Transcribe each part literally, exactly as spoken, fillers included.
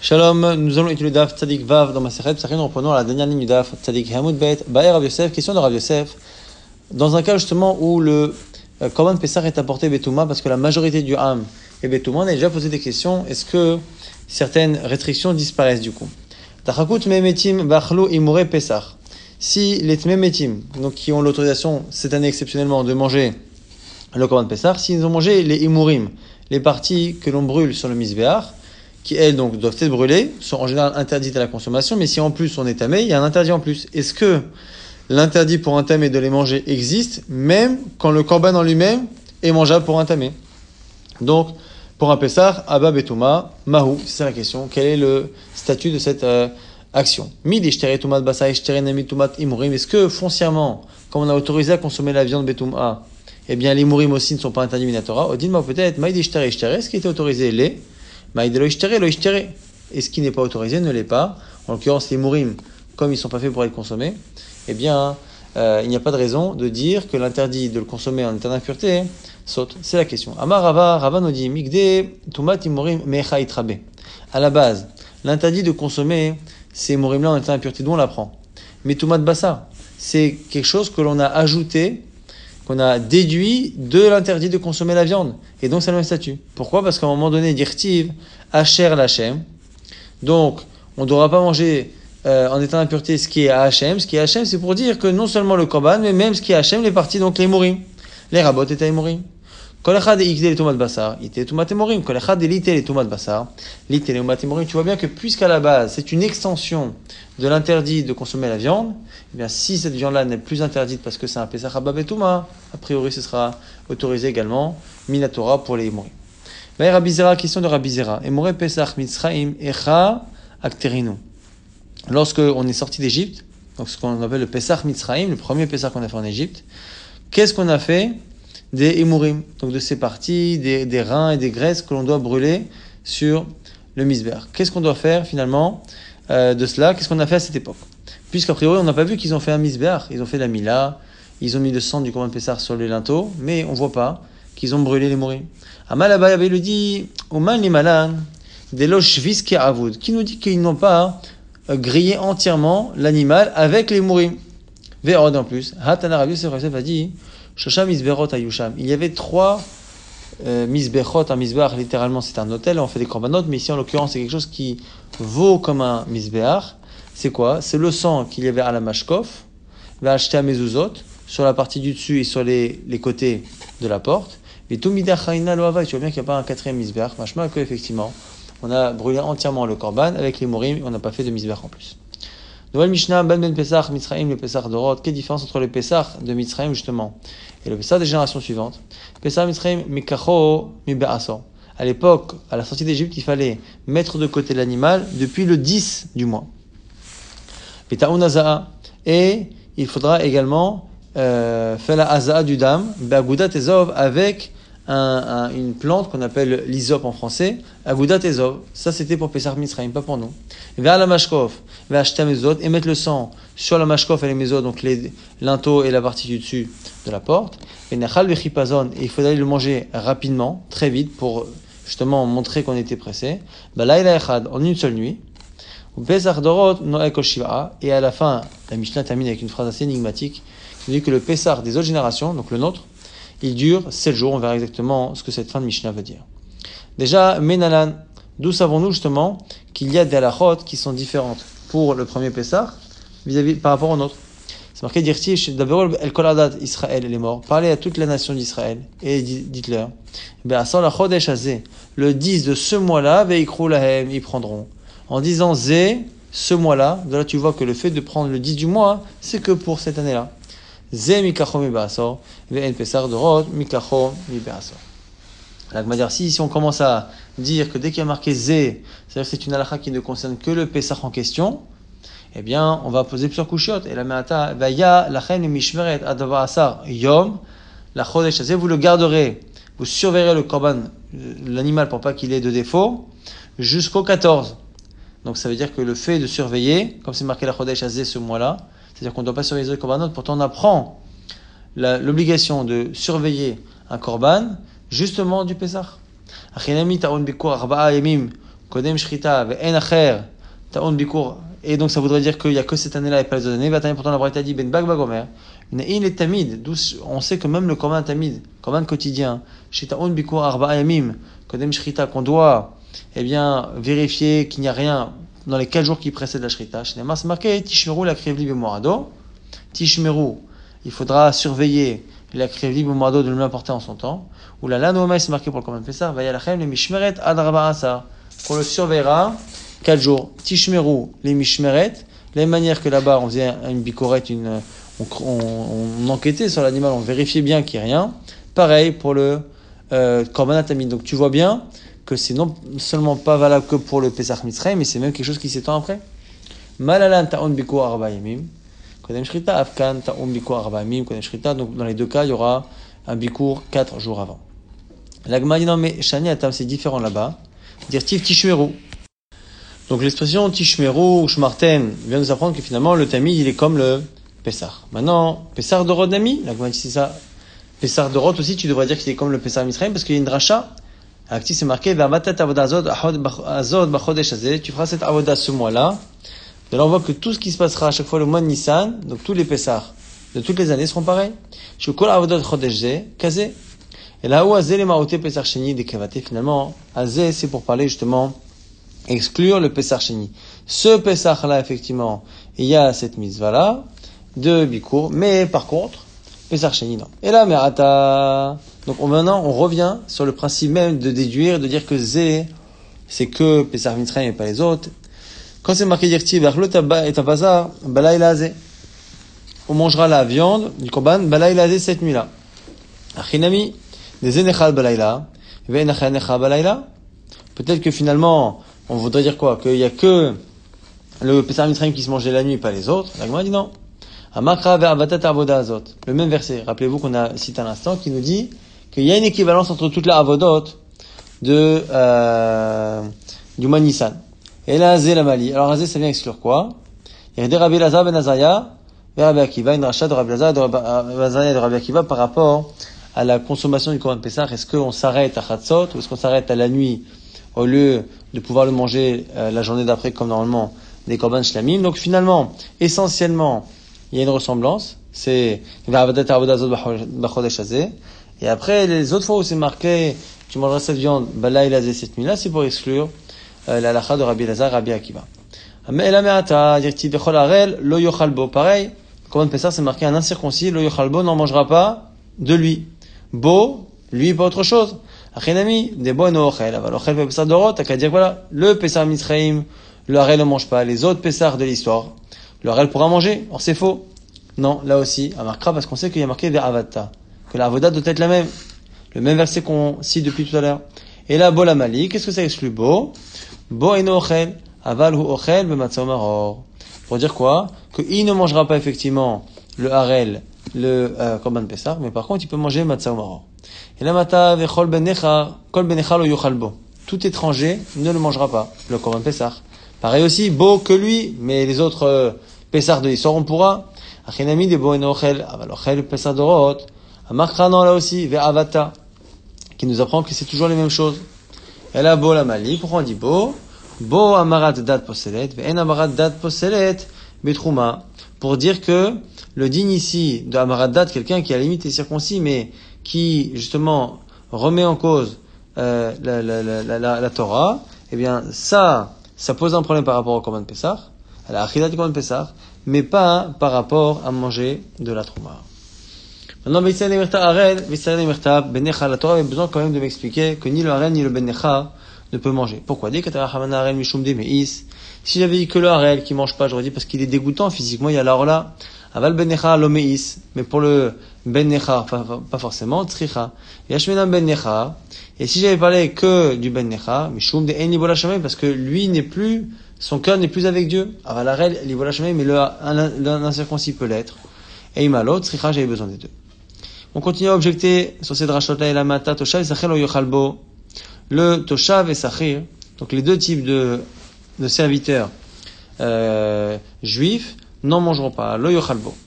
Shalom, nous allons étudier le Daf Tzadik Vav dans ma Masechet Psachim. Nous reprenons la dernière ligne du Daf Tzadik Hamoud Bet. Baer Rav Yosef, question de Rav Yosef. Dans un cas justement où le euh, Korban Pessah est apporté Betouma, parce que la majorité du Ham est Betouma, on a déjà posé des questions. Est-ce que certaines restrictions disparaissent du coup? Tachakut Memetim Bachlo Imure Pessah. Si les Tmemetim, donc qui ont l'autorisation cette année exceptionnellement de manger le Korban Pessah, s'ils ont mangé les Imurim, les parties que l'on brûle sur le Mizbeach, qui elles donc doivent être brûlées, sont en général interdites à la consommation, mais si en plus on est tamé, il y a un interdit en plus. Est-ce que l'interdit pour un tamé de les manger existe, même quand le korban en lui-même est mangeable pour un tamé? Donc, pour un Pessah, Abba Betouma, Mahou, c'est ça la question. Quel est le statut de cette euh, action? Mid ishtere tumat basa ishtere nami tumat imurim. Est-ce que foncièrement, quand on a autorisé à consommer la viande Betouma, eh bien les imurim aussi ne sont pas interdits minatora? Odin ma peut-être, maïd ishtere ishtere, ce qui était autorisé les Maïd lo ishtere, lo ishtere. Et ce qui n'est pas autorisé ne l'est pas. En l'occurrence, les mourim, comme ils ne sont pas faits pour être consommés, eh bien, euh, il n'y a pas de raison de dire que l'interdit de le consommer en état d'impureté saute. C'est la question. Amar Rava, Rava nous dit, Migde, Tumat Imurim, Mecha Itrabe. À la base, l'interdit de consommer ces mourim-là en état d'impureté, d'où on l'apprend? Mais Tumat Bassa, c'est quelque chose que l'on a ajouté, qu'on a déduit de l'interdit de consommer la viande. Et donc, c'est le même statut. Pourquoi? Parce qu'à un moment donné, dirtiv, Hacher Lachem. Donc, on ne devra pas manger euh, en état d'impureté ce qui est à Hachem. Ce qui est à Hachem, c'est pour dire que non seulement le korban, mais même ce qui est à Hachem, les parties, donc les mourim. Les rabots étaient les mourim. Kol echad ikde les tomat basar, ite tumat mourim. Kol echad elite les tomat basar, lite les tomat mourim. Tu vois bien que puisqu'à la base, c'est une extension de l'interdit de consommer la viande, eh bien, si cette viande-là n'est plus interdite parce que c'est un Pesach Abba Betouma, a priori, ce sera autorisé également, Minatora pour les mourim. Là, Rabbi Zera, question de Rabbi Zera. Emore Pesach Mitzraim Echa Akterinu. Lorsque on est sorti d'Égypte, donc ce qu'on appelle le Pesach Mitzraim, le premier Pesach qu'on a fait en Égypte, qu'est-ce qu'on a fait? Des Imurim, donc de ces parties, des, des reins et des graisses que l'on doit brûler sur le Mizbeach. Qu'est-ce qu'on doit faire finalement euh, de cela? Qu'est-ce qu'on a fait à cette époque? Puisqu'a priori, on n'a pas vu qu'ils ont fait un Mizbeach, ils ont fait la Mila, ils ont mis le sang du Korban Pessah sur les linteaux, mais on ne voit pas qu'ils ont brûlé les Imurim. Amalaba il dit, Oman li malan, delo shvis ki avoud, qui nous dit qu'ils n'ont pas euh, grillé entièrement l'animal avec les Imurim. Ve'od en plus, Hatana Rabbi Yosef a dit, Shosha Mizberot Ayusham. Il y avait trois euh, Mizberot. Un Mizbeach, littéralement, c'est un hôtel. On fait des korbanot, mais ici, en l'occurrence, c'est quelque chose qui vaut comme un Mizbeach. C'est quoi? C'est le sang qu'il y avait à la Mashkov, va acheter à Mezuzot, sur la partie du dessus et sur les, les côtés de la porte. Et tout Midachayna Loava. Tu vois bien qu'il n'y a pas un quatrième Mizbeach. Machma que, effectivement, on a brûlé entièrement le korban avec les Mourim. On n'a pas fait de Mizbeach en plus. Nouvelle Mishnah, Ben Ben Pesach, Mitzraim, le Pesach d'Orot. Quelle différence entre le Pesach de Mitzraim, justement, et le Pesach des générations suivantes? Pesach Mitzraim, Mikacho, Mibe'asor. À l'époque, à la sortie d'Égypte, il fallait mettre de côté l'animal depuis le dix du mois. Peta'un Azaa. Et il faudra également euh, faire la Azaa du dam, Be'agudat Ezov, avec un, un, une plante qu'on appelle l'isop en français, Agudat Ezov. Ça, c'était pour Pesach Mitzraim, pas pour nous. Vers la Mashkov, vers acheter Mezot, et mettre le sang sur la Mashkov et les Mezot, donc les linteaux et la partie du dessus de la porte. Et Nechal Vechipazon, et il faudrait le manger rapidement, très vite, pour justement montrer qu'on était pressé. Balaïla Echad, en une seule nuit. Pesach Dorot, Noek Shiva. Et à la fin, la Mishnah termine avec une phrase assez énigmatique, qui dit que le Pesach des autres générations, donc le nôtre, il dure sept jours. On verra exactement ce que cette fin de Mishnah veut dire. Déjà, Menalan, d'où savons-nous justement qu'il y a des halachot qui sont différentes pour le premier Pessah vis-à-vis par rapport au nôtre? C'est marqué dirti d'abord el kol adat Israël les morts. Parlez à toute la nation d'Israël et dites-leur. Ben asar la chodesh hazeh, le dix de ce mois-là, veikru lahem, ils prendront. En disant zé, ce mois-là, de là tu vois que le fait de prendre le dix du mois, c'est que pour cette année-là. Zé mikacho mi be'asor, ve'en Pessah dorot mikacho mi be'asor. Alors, si, si on commence à dire que dès qu'il y a marqué Zé, c'est-à-dire que c'est une halakha qui ne concerne que le Pessah en question, eh bien, on va poser plusieurs couchiotes. Et la me'ata, vaya lachen mishmeret adava asar yom, la chodesh hazeh, vous le garderez, vous surveillerez le korban, l'animal pour pas qu'il ait de défaut, jusqu'au quatorze. Donc ça veut dire que le fait de surveiller, comme c'est marqué la chodesh hazeh ce mois-là, c'est-à-dire qu'on ne doit pas surveiller le korbanot, pourtant on apprend la, l'obligation de surveiller un korban, justement du Pessah. Kodem Shrita, Ve'en Acher, Ta'on Bikur. Et donc ça voudrait dire qu'il n'y a que cette année-là et pas les autres années. Vataï, pourtant la Braïta dit Ben Bag Bagomer. Il est tamid, d'où on sait que même le Korban tamid, Korban quotidien, chez Ta'on Bikur Arba Yamim, Kodem Shrita, qu'on doit eh bien, vérifier qu'il n'y a rien dans les quatre jours qui précèdent la Shrita. Chez Neymar, c'est marqué Tishmeru la Krivli Bemorado. Tishmeru, il faudra surveiller la Krivli Bemorado de le l'apporter en son temps. Ou la Lanouma, c'est marqué pour le Korban Pessah, Vayalachem, le Mishmeret Ad Arba Asar, qu'on le surveillera quatre jours. Tishmeru, les Mishmeret, de la même manière que là-bas, on faisait une bicorette, une, on, on, on enquêtait sur l'animal, on vérifiait bien qu'il n'y ait rien. Pareil pour le euh, Korban Tamid. Donc tu vois bien que c'est non seulement pas valable que pour le Pesach Mitzrayim, mais c'est même quelque chose qui s'étend après. Malalan ta'on bikur arba yamim, kodem shrita, afkan ta'on bikur arba yamim, kodem shrita. Donc dans les deux cas, il y aura un bikur quatre jours avant. L'agma dit non mais shani atam, c'est différent là-bas. Dire tif tishmeru. Donc l'expression tishmeru ou shmarten vient nous apprendre que finalement le tamid il est comme le Pesach. Maintenant, Pesach dorot nami, l'agma dit c'est ça. Pesach dorot aussi, tu devrais dire qu'il est comme le Pesach Mitzrayim parce qu'il y a une dracha. Actif, c'est marqué, tu feras cette avoda ce mois-là. De là, on voit que tout ce qui se passera à chaque fois le mois de Nissan, donc tous les Pessah de toutes les années seront pareils. Et là où Azé les Maroté Pessah Sheni des Kavate, finalement, Azé, c'est pour parler justement, exclure le Pessah Sheni. Ce Pessah-là, effectivement, il y a cette mitzvah-là, de Bikour, mais par contre, Pessah Sheni, non. Et là, mais Ata, donc on, maintenant, on revient sur le principe même de déduire, de dire que Zé, c'est que Pesach Mitzrayim et pas les autres. Quand c'est marqué Dirti, et Tabazar, Balaïla Zé. On mangera la viande du Korban, Balaïla Zé cette nuit-là. Achinami, des Enechal Balaïla, Ve'enachal Nechal Balaïla. Peut-être que finalement, on voudrait dire quoi? Qu'il y a que le Pesach Mitzrayim qui se mangeait la nuit et pas les autres. La Gemara dit non. Amakra ve'avatat avoda azot. Le même verset. Rappelez-vous qu'on a cité à l'instant qui nous dit qu'il y a une équivalence entre toute la avodot de, euh, du mois Nissan. Et là, Azé la Mali. Alors, Azé, ça vient exclure quoi? Il y a des Rabbi Lazar ben Azaya, et Rabbi Akiva, une rachat de Rabbi Lazar et de Rabbi Azaya et de Rabbi Akiva par rapport à la consommation du Korban Pessah. Est-ce qu'on s'arrête à Chatzot ou est-ce qu'on s'arrête à la nuit au lieu de pouvoir le manger euh, la journée d'après comme normalement des Korban Shlamim? Donc, finalement, essentiellement, il y a une ressemblance. C'est, et après, les autres fois où c'est marqué, tu mangeras cette viande, bala il a cette nuit-là, c'est pour exclure, euh, la lacha de Rabbi Lazar, Rabbi Akiva. Mais la me'ata, dirti bechol arel, lo yochalbo. Pareil, Korban Pessah, c'est marqué un incirconcis, lo yochalbo n'en mangera pas de lui. Bo, lui, pas autre chose. Achinami, des bo no ochel. Alors, ochel pe Pessah dorot, t'as qu'à dire, voilà, le Pessah Mitzrayim, le arel ne mange pas. Les autres Pessah de l'histoire, le arel pourra manger. Or, c'est faux. Non, là aussi, à marquera parce qu'on sait qu'il y a marqué ve'avata. Que la avoda doit être la même. Le même verset qu'on cite depuis tout à l'heure. Et là, bo la mali, qu'est-ce que ça exclut bo? Bo eno ochel, aval hu ochel b'matzah maror. Pour dire quoi? Qu'il ne mangera pas effectivement le harel, le euh, korban Pessah, mais par contre, il peut manger matzah maror. Et là, mata vechol benecha, kol benecha lo yochal bo. Tout étranger ne le mangera pas, le korban Pessah. Pareil aussi, bo que lui, mais les autres euh, Pessah de l'histoire, on pourra. Achinami de bo eno ochel, aval ochel Pessah dorot. Amakra, là aussi, ve'avata, qui nous apprend que c'est toujours les mêmes choses. Et là, bo la mali, pourquoi on dit bo? Bo amarat dat poselet, ve'en amarat dat poselet, betrouma. Pour dire que le digne ici de amarat dat, quelqu'un qui à la limite est circoncis, mais qui, justement, remet en cause, euh, la, la, la, la, la, la Torah, eh bien, ça, ça pose un problème par rapport au Korban Pessah, à la achidat du Korban Pessah, mais pas hein, par rapport à manger de la trouma. Maintenant, la Torah avait besoin quand même de m'expliquer que ni le harel ni le ben necha ne peut manger. Pourquoi? Si j'avais dit que le harel qui mange pas, j'aurais dit parce qu'il est dégoûtant physiquement, il y a l'or là. Aval ben necha lo meis, mais pour le ben necha, pas forcément, tricha. Yashmenam ben necha. Et si j'avais parlé que du ben necha, mishum de en libola shamay, parce que lui n'est plus, son cœur n'est plus avec Dieu. Aval harel libola shamay, mais le l'incirconcis peut l'être. Et imalo, tricha, j'avais besoin des deux. On continue à objecter sur cette rachot-là et la mata, toshav et sachir lo yochalbo. Le toshav et sachir, donc les deux types de, de serviteurs, euh, juifs, n'en mangeront pas. Lo yochalbo.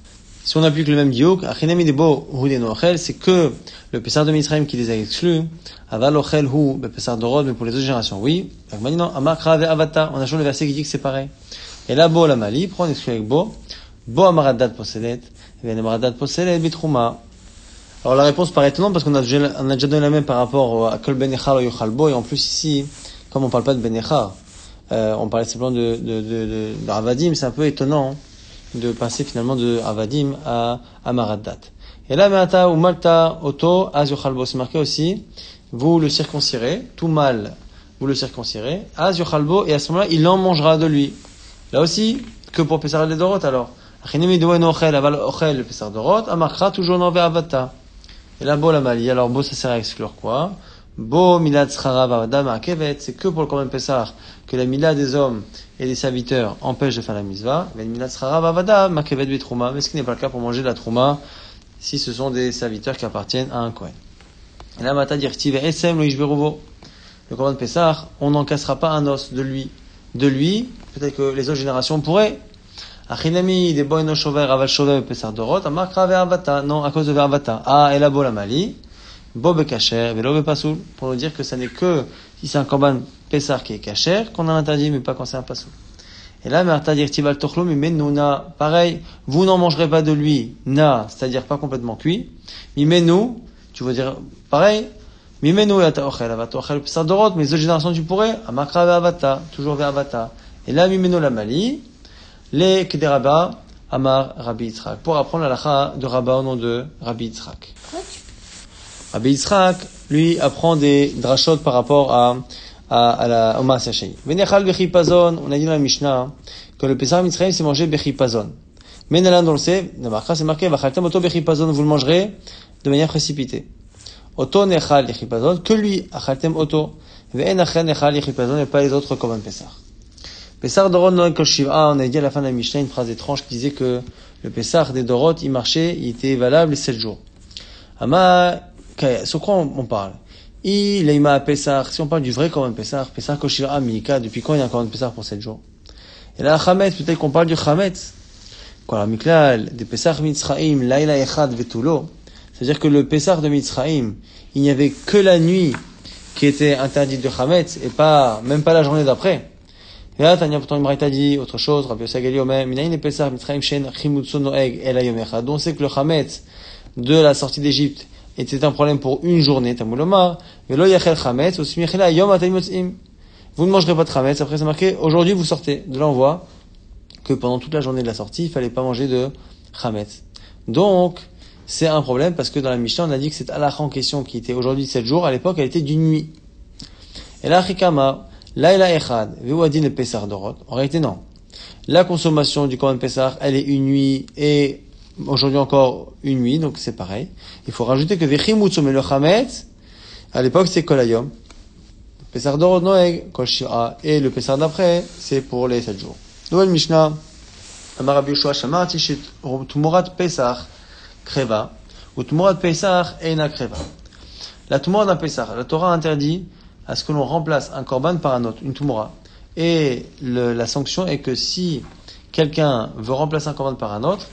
Si on applique le même diouk, achinami debo hu ochel, c'est que le Pessar de Mitzrayim qui les a exclus, aval ochel hu, le Pessar de Rod, mais pour les autres générations, oui. Maintenant, amakra ve avata, on a changé le verset qui dit que c'est pareil. Et là, bo la mali, prend, on exclut avec bo, bo amaradat poselet, et bien amaradat poselet bitrouma. Alors la réponse paraît étonnante parce qu'on a déjà, on a déjà donné la même par rapport à kol ben echar ou yochal bo, et en plus ici, comme on parle pas de ben echar, euh, on parlait simplement de, de, de, de, de Ravadim, c'est un peu étonnant, hein, de passer finalement de Avadim à Amaraddat. Et là, Meata ou Malta Oto Az Yochalbo, c'est marqué aussi, vous le circoncirez, tout mal, vous le circoncirez, Az Yochalbo, et à ce moment-là, il en mangera de lui. Là aussi, que pour Pessar les Dorot alors. Achinemi Doen Ochel, Aval Ochel, le Pessar Dorot, Amakra, toujours Nove Avata. Et là, Bo la Mali, alors Bo, ça sert à exclure quoi? Bo Milad Tzchara Vavada Ma'akevet, c'est que pour le Korban Pessar que la Milad des hommes et des serviteurs empêche de faire la mitzvah, mais Milad Tzchara Vavada Ma'akevet Bitrouma, mais ce qui n'est pas le cas pour manger de la trouma si ce sont des serviteurs qui appartiennent à un Kohen. Et là, Mata Dirtiv Esem Lo Ishberuvo, le Korban Pessar, on n'en cassera pas un os de lui. De lui, peut-être que les autres générations pourraient. Achinami des boy no shover aval shover Pessar Dorot, Amakra Ve'avata, non, à cause de Ve'avata. Ah, et là, Bo la Mali. Bob kacher, velo pasoul, pour nous dire que ça n'est que si c'est un korban Pessar qui est kacher qu'on a interdit, mais pas quand c'est un pasoul. Et là, Marta dire tival tochlo, mais nouna, pareil, vous n'en mangerez pas de lui, na, c'est-à-dire pas complètement cuit. Mimenu, tu veux dire pareil, mimenu et ochel, avata ochel Pessar dorot, mais les autres générations tu pourrais, amakra ve'avata, toujours ve'avata. Et là, mimenu la mali, les kederaba, amar Rabbi Yitzhak, pour apprendre la lacha de Rabba au nom de Rabbi Yitzhak. Rabbi Yitzhak, lui, apprend des drachot par rapport à, à, à la, au Maaseh Sheni. Venechal bechipazon, on a dit dans la Mishnah, que le Pessar Mitzrayim s'est mangé bechipazon. Mais Nalan, on le sait, dans Marka, c'est marqué, vachaltem oto bechipazon, vous le mangerez de manière précipitée. Oto nechal bechipazon, que lui, achaltem oto. Ve'en achen nechal bechipazon, et pas les autres comme un Pessar. Pessar dorot noel kol shiv'a, on a dit à la fin de la Mishnah une phrase étrange qui disait que le Pessar des dorot, il marchait, il était valable les sept jours. Ama, sur quoi on parle? Il est à Pessar. Si on parle du vrai Korban Pessar, Pessar Koshira Mika, depuis quand il y a un Korban Pessar pour sept jours? Et là, Chametz, peut-être qu'on parle du Chametz. Quoi, la Miklal, des Pessar Mitzraim, Laila Echad Vetulo. C'est-à-dire que le Pessar de Mitzraim, il n'y avait que la nuit qui était interdite de Chametz, et pas, même pas la journée d'après. Et là, Tanya, pourtant, il m'a dit autre chose, Rabbi Yosef Gali Omer, Minaïn et Pessar Mitzraim Shen Chimutsu Noeg El Hayom Echad. Donc, c'est que le Chametz de la sortie d'Égypte était un problème pour une journée, Tamulomar, velo yachel chametz, osmichela yom atayim yotzim. Vous ne mangerez pas de chametz. Après, c'est marqué, aujourd'hui, vous sortez. De là, on voit que pendant toute la journée de la sortie, il fallait pas manger de chametz. Donc, c'est un problème parce que dans la Mishnah, on a dit que cette halakha en question qui était aujourd'hui sept jours, à l'époque, elle était d'une nuit. Et là, chikama, laila echad, ve'uadin le Pessar dorot. En réalité, non. La consommation du Korban Pessar, elle est une nuit et aujourd'hui encore une nuit, donc c'est pareil. Il faut rajouter que Vechimutsu mais le Chametz, à l'époque c'est Kolayom. Pessar Dorot Noeg, Kol Shira, et le Pessar d'après, c'est pour les sept jours. Nouvelle Mishnah, Amar Rabbi Yoshua Shamati Shit Tumurat Pessar Kreva, ou Tumurat Pessar Eina Kreva. La Tumurat d'un Pessar, la Torah interdit à ce que l'on remplace un Korban par un autre, une Tumura. Et le, la sanction est que si quelqu'un veut remplacer un Korban par un autre,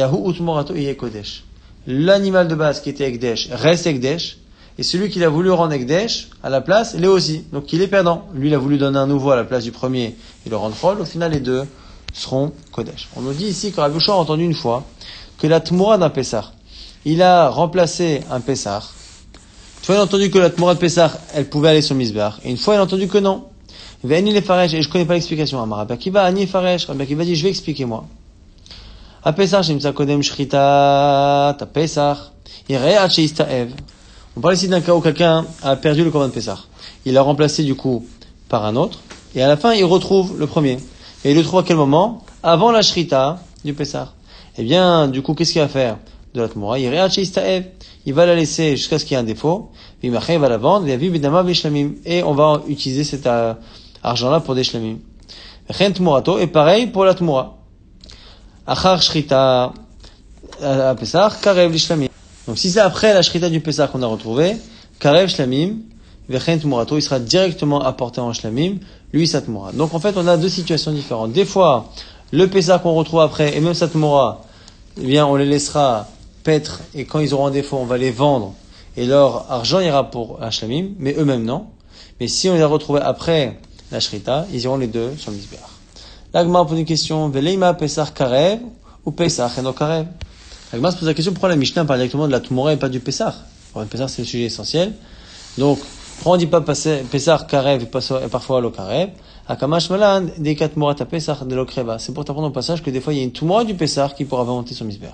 l'animal de base qui était Ekdesh reste Ekdesh, et celui qui a voulu rendre Ekdesh à la place, il est aussi. Donc il est perdant. Lui, il a voulu donner un nouveau à la place du premier et le rendre Chol. Au final, les deux seront Kodesh. On nous dit ici que Rabbi Yoshua a entendu une fois que la Tmura d'un Pessar, il a remplacé un Pessar. Une fois, il a entendu que la Tmura de Pessar, elle pouvait aller sur Mizbeach. Et une fois, il a entendu que non. Ve'ani le Faresh, et je connais pas l'explication. Rabbi Akiva, Ani Faresh. Rabbi Akiva dit, je vais expliquer moi. A Pessah, Shemtza Kodem Shrita, à Pessah, Ireat Sheistaev. On parle ici d'un cas où quelqu'un a perdu le Korban Pessah. Il l'a remplacé du coup par un autre, et à la fin il retrouve le premier. Et il le trouve à quel moment? Avant la Shrita du Pessah. Eh bien, du coup, qu'est-ce qu'il va faire de la Tmura? Ireat Sheistaev. Il va la laisser jusqu'à ce qu'il y ait un défaut, puis il va la vendre, et on va utiliser cet euh, argent-là pour des shlamim. Et pareil pour la Tmura. Achar Shrita à Pessah, Karev l'Ishlamim. Donc si c'est après la Shrita du Pessah qu'on a retrouvé, Karev Shlamim, Vechen Tmurato, il sera directement apporté en Shlamim, lui sa Tmura. Donc en fait on a deux situations différentes. Des fois, le Pessah qu'on retrouve après, et même sa Tmura, eh bien, on les laissera paître, et quand ils auront un défaut, on va les vendre, et leur argent ira pour un shlamim, mais eux-mêmes non. Mais si on les a retrouvés après la shrita, ils iront les deux sur le misbéach. L'Agma pose une question, Veleima Pesach Karev, ou Pesach Eno Karev? L'Agma se pose la question, pourquoi la Mishnah parle directement de la Tumora et pas du Pesach? Le Pesach, c'est le sujet essentiel. Donc, pourquoi on dit pas Pesach Karev et parfois lo Karev? Akamash Malan, Dekat Morata Pesach de l'Okreva. C'est pour t'apprendre au passage que des fois il y a une Tumora du Pesach qui pourra monter sur misbéach.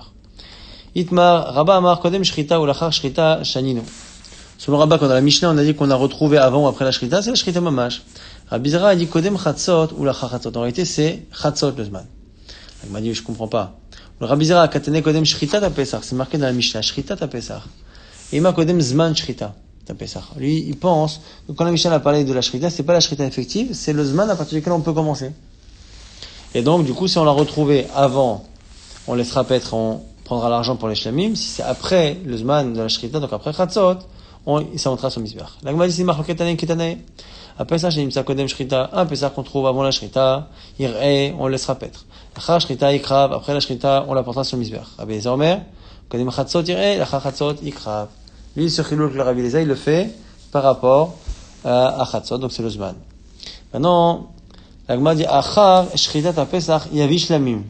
Itmar, Rabba Amar, Kodem Shrita ou Lachar Shrita Shanino. Sur le Rabba, quand dans la Mishnah, on a dit qu'on a retrouvé avant ou après la Shrita, c'est la Shrita Mamash. Rabbi Zera a dit Kodem Chatzot ou Lachar Chatzot. En réalité, c'est Chatzot le Zman. Il m'a dit, je comprends pas. Le Rabbi Zera a Katane Kodem Shrita ta Pesach. C'est marqué dans la Mishnah, Shrita ta Pesach. Et il m'a Kodem Zman Shrita ta Pesach. Lui, il pense que quand la Mishnah a parlé de la Shrita, c'est pas la Shrita effective, c'est le Zman à partir duquel on peut commencer. Et donc, du coup, si on l'a retrouvé avant, on laissera paître, on prendra l'argent pour les shlamim. Si c'est après le zman de la shrita, donc après chatzot, on, ça montera sur misbéach. La Gemara dit, c'est marqué tane ketane. Après ça, j'ai mis ça kodem shrita, un pesach qu'on trouve avant la shrita, ir'e, on le laissera paître. Achar shrita ikrav, après la shrita, on la portera sur misbéach. Rabbi Eliezer Omer, kodem chatzot ir'e, achar chatzot ikrav. Lui, ce chilul que le Rabbi Eliezer, il le fait par rapport à, à chatzot, donc c'est le zman. Maintenant, la Gemara dit, achar shrita ta pesach yavi shlamim.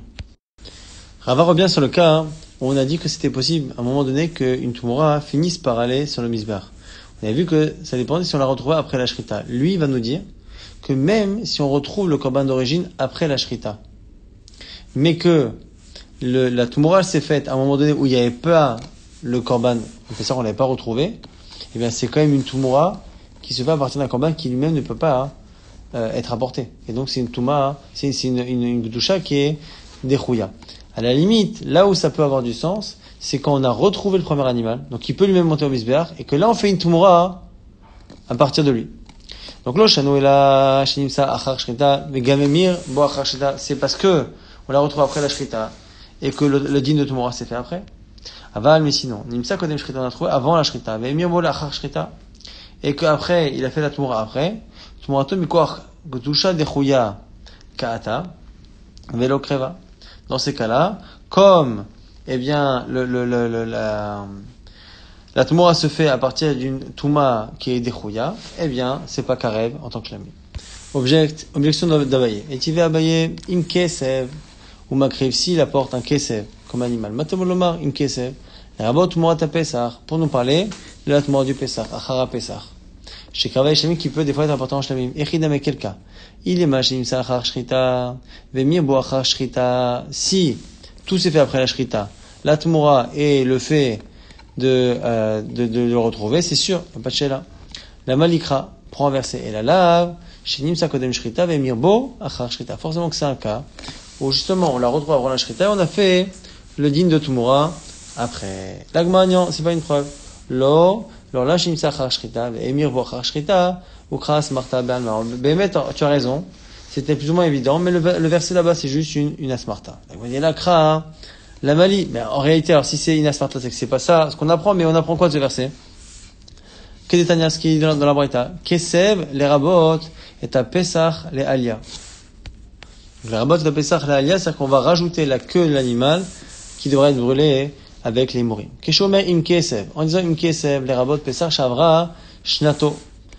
Rava revient sur le cas où on a dit que c'était possible, à un moment donné, qu'une tumora finisse par aller sur le misbéach. On avait vu que ça dépendait si on la retrouvait après la shrita. Lui, il va nous dire que même si on retrouve le korban d'origine après la shrita, mais que le, la tumora s'est faite à un moment donné où il n'y avait pas le korban, on fait ça, on l'avait pas retrouvé, eh bien, c'est quand même une tumora qui se fait à partir d'un korban qui lui-même ne peut pas euh, être apporté. Et donc, c'est une tumora, c'est, c'est une, une, une gdusha qui est déchouya. À la limite, là où ça peut avoir du sens, c'est quand on a retrouvé le premier animal, donc il peut lui-même monter au misbéach, et que là on fait une tumura à partir de lui. Donc là, Shanoela, Shinimsa, Achar Shrita, Megamemir, Bo Achar Shrita, c'est parce que on l'a retrouvé après la Shrita, et que le, le din de tumura s'est fait après. Aval, mais sinon, Nimsa Kodem Shrita, on a trouvé avant la Shrita, Megamir Bo Achar Shrita, et qu'après, il a fait la tumura après, Tumura to Mikoach, Gdusha Dechuya, Kaata, Velo Kreva. Dans ces cas-là, comme, eh bien, le, le, le, le, la, la tumora se fait à partir d'une touma qui est déchouya, eh bien, c'est pas karev en tant que shlamim. Object, objection d'Abaye. Et tu vas Abaye, im kesev, ou makriv, s'il apporte un kesev, comme animal. Matamolomar, im kesev. Et rabot tumora ta pesach, pour nous parler de la tumora du pesach, achara pesach. Chez Kravay Shlamim qui peut des fois être important en Shlamim. Echidam est quel cas? Il est machim sa achar shrita, vemir bo achar shrita. Si tout s'est fait après la shrita, la tmura et le fait de, euh, de, de le retrouver, c'est sûr, il n'y a pas de chéla. La malikra prend un verset et la lave, shinim sa kodem shrita, vemir bo achar shrita. Forcément que c'est un cas où justement on la retrouve avant la shrita et on a fait le din de tmura après. L'agmanian, c'est pas une preuve. Lo, alors là, Shimsa Char Shrita, Emir Vo Char Shrita, ou Kras Marta Be'alma. Bémet, tu as raison, c'était plus ou moins évident, mais le, le verset là-bas, c'est juste une, une asmarta. Il y a la Kra, la Mali. Mais en réalité, alors si c'est une asmarta, c'est que c'est pas ça ce qu'on apprend, mais on apprend quoi de ce verset? Kedetania, ce qui est dans, dans la Braïta. Kesev, les rabot, et ta Pesach, les alia. Les rabot, et ta Pesach, les alia, c'est-à-dire qu'on va rajouter la queue de l'animal qui devrait être brûlée avec les mourim. Keshomer im kesev. En disant im kesev, les rabot pesach shavra shnato.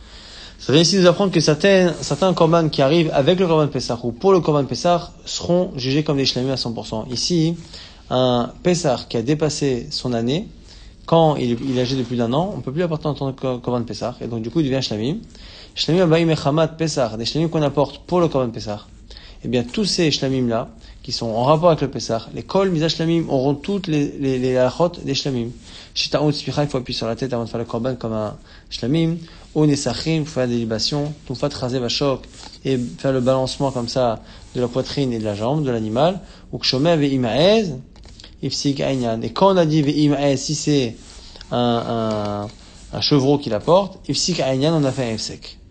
Ça vient ici nous apprendre que certains, certains korban qui arrivent avec le korban pesach ou pour le korban pesach seront jugés comme des shlamim à cent pour cent. Ici, un pesach qui a dépassé son année, quand il, il est âgé de plus d'un an, on ne peut plus apporter en tant que korban pesach, et donc du coup il devient shlamim. Shlamim abayim echamat pesach, des shlamim qu'on apporte pour le korban pesach. Eh bien, tous ces shlamim là, qui sont en rapport avec le Pessah, les kol misa shlamim auront toutes les, les, les halachot des shlamim. Shita'ut spicha, il faut appuyer sur la tête avant de faire le korban comme un shlamim. Ou nesachim, il faut faire des libations. Tumfat chazé vachok, et faire le balancement comme ça de la poitrine et de la jambe de l'animal. Ou kshomer ve'imaez, ifsik aïnyan. Et quand on a dit ve'imaez, si c'est un, un, un chevreau qui la porte, ifsik aïnyan, on a fait un ifsek.